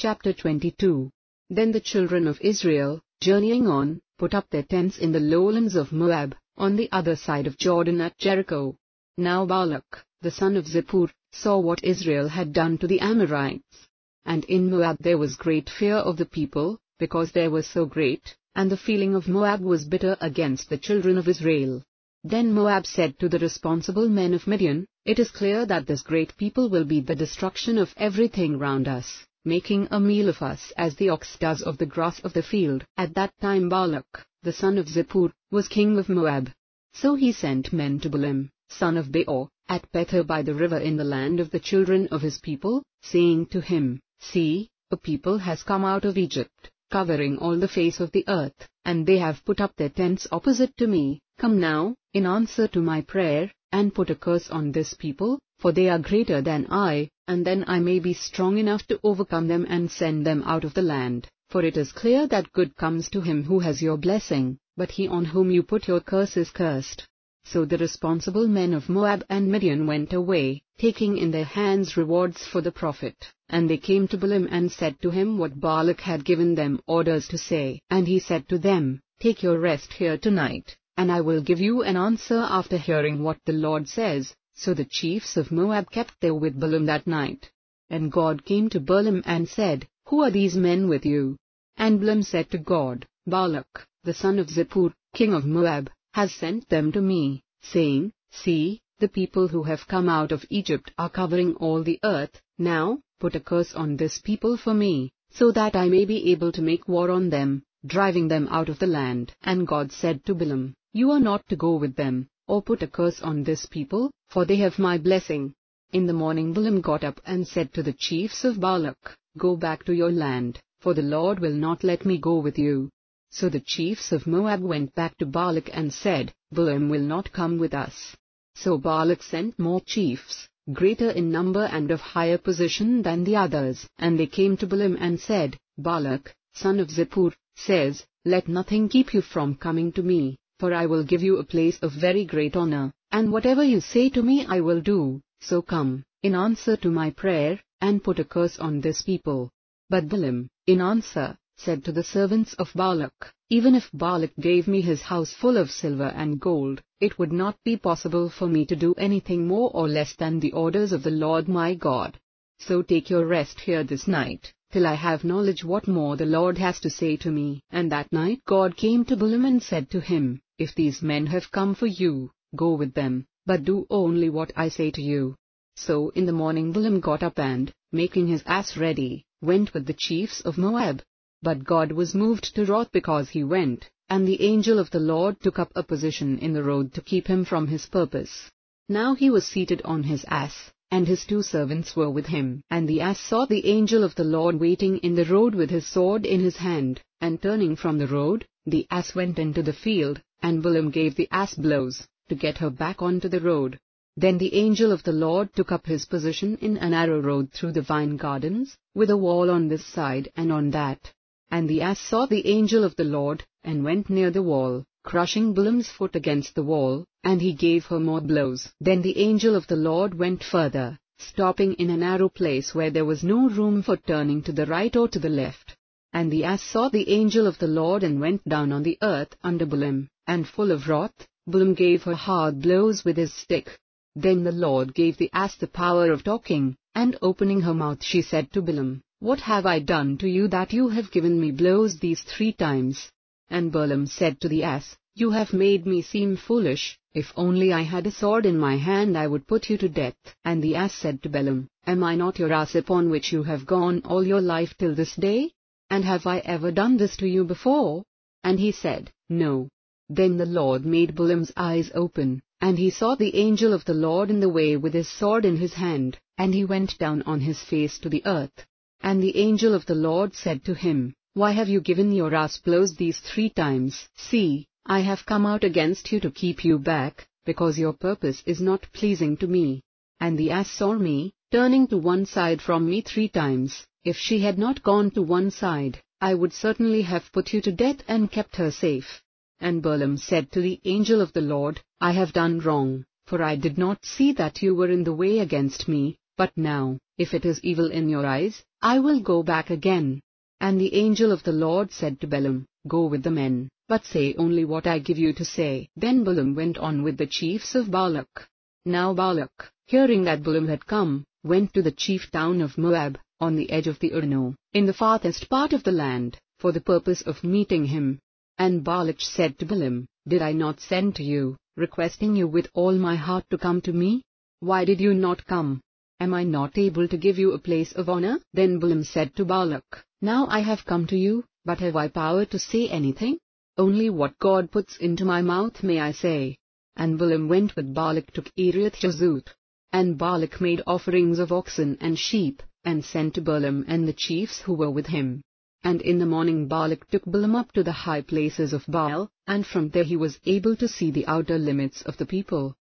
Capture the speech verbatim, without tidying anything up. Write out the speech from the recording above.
Chapter twenty-two. Then the children of Israel, journeying on, put up their tents in the lowlands of Moab, on the other side of Jordan at Jericho. Now Balak, the son of Zippor, saw what Israel had done to the Amorites. And in Moab there was great fear of the people, because they were so great, and the feeling of Moab was bitter against the children of Israel. Then Moab said to the responsible men of Midian, "It is clear that this great people will be the destruction of everything round us, making a meal of us as the ox does of the grass of the field." At that time Balak, the son of Zippor, was king of Moab. So he sent men to Balaam, son of Beor, at Pethor by the river in the land of the children of his people, saying to him, "See, a people has come out of Egypt, covering all the face of the earth, and they have put up their tents opposite to me. Come now, in answer to my prayer, and put a curse on this people, for they are greater than I, and then I may be strong enough to overcome them and send them out of the land. For it is clear that good comes to him who has your blessing, but he on whom you put your curse is cursed." So the responsible men of Moab and Midian went away, taking in their hands rewards for the prophet. And they came to Balaam and said to him what Balak had given them orders to say. And he said to them, "Take your rest here tonight, and I will give you an answer after hearing what the Lord says." So the chiefs of Moab kept there with Balaam that night. And God came to Balaam and said, "Who are these men with you?" And Balaam said to God, "Balak, the son of Zippor, king of Moab, has sent them to me, saying, 'See, the people who have come out of Egypt are covering all the earth. Now, put a curse on this people for me, so that I may be able to make war on them, driving them out of the land.' And God said to Balaam, "You are not to go with them, or put a curse on this people, for they have my blessing." In the morning Balaam got up and said to the chiefs of Balak, "Go back to your land, for the Lord will not let me go with you." So the chiefs of Moab went back to Balak and said, "Balaam will not come with us." So Balak sent more chiefs, greater in number and of higher position than the others, and they came to Balaam and said, "Balak, son of Zippor, says, 'Let nothing keep you from coming to me, for I will give you a place of very great honor, and whatever you say to me I will do. So come, in answer to my prayer, and put a curse on this people.'" But Balaam, in answer, said to the servants of Balak, "Even if Balak gave me his house full of silver and gold, it would not be possible for me to do anything more or less than the orders of the Lord my God. So take your rest here this night, till I have knowledge what more the Lord has to say to me." And that night God came to Balaam and said to him, "If these men have come for you, go with them, but do only what I say to you." So in the morning Balaam got up and, making his ass ready, went with the chiefs of Moab. But God was moved to wrath because he went, and the angel of the Lord took up a position in the road to keep him from his purpose. Now he was seated on his ass, and his two servants were with him. And the ass saw the angel of the Lord waiting in the road with his sword in his hand, and turning from the road, the ass went into the field, and Balaam gave the ass blows, to get her back onto the road. Then the angel of the Lord took up his position in a narrow road through the vine gardens, with a wall on this side and on that. And the ass saw the angel of the Lord, and went near the wall, crushing Balaam's foot against the wall, and he gave her more blows. Then the angel of the Lord went further, stopping in a narrow place where there was no room for turning to the right or to the left. And the ass saw the angel of the Lord and went down on the earth under Balaam, and full of wrath, Balaam gave her hard blows with his stick. Then the Lord gave the ass the power of talking, and opening her mouth she said to Balaam, "What have I done to you that you have given me blows these three times?" And Balaam said to the ass, "You have made me seem foolish. If only I had a sword in my hand I would put you to death." And the ass said to Balaam, "Am I not your ass upon which you have gone all your life till this day? And have I ever done this to you before?" And he said, "No." Then the Lord made Balaam's eyes open, and he saw the angel of the Lord in the way with his sword in his hand, and he went down on his face to the earth. And the angel of the Lord said to him, "Why have you given your ass blows these three times? See, I have come out against you to keep you back, because your purpose is not pleasing to me." And the ass saw me, turning to one side from me three times. If she had not gone to one side, I would certainly have put you to death and kept her safe. And Balaam said to the angel of the Lord, "I have done wrong, for I did not see that you were in the way against me, But now, if it is evil in your eyes, I will go back again. And the angel of the Lord said to Balaam, Go with the men, but say only what I give you to say. Then Balaam went on with the chiefs of Balak. Now Balak, hearing that Balaam had come, went to the chief town of Moab, on the edge of the Arno, in the farthest part of the land, for the purpose of meeting him. And Balak said to Balaam, Did I not send to you, requesting you with all my heart to come to me? Why did you not come? Am I not able to give you a place of honor? Then Balaam said to Balak, Now I have come to you, but have I power to say anything? Only what God puts into my mouth may I say. And Balaam went with Balak to Kiriath-Jearim. And Balak made offerings of oxen and sheep, and sent to Balaam and the chiefs who were with him. And in the morning Balak took Balaam up to the high places of Baal, and from there he was able to see the outer limits of the people.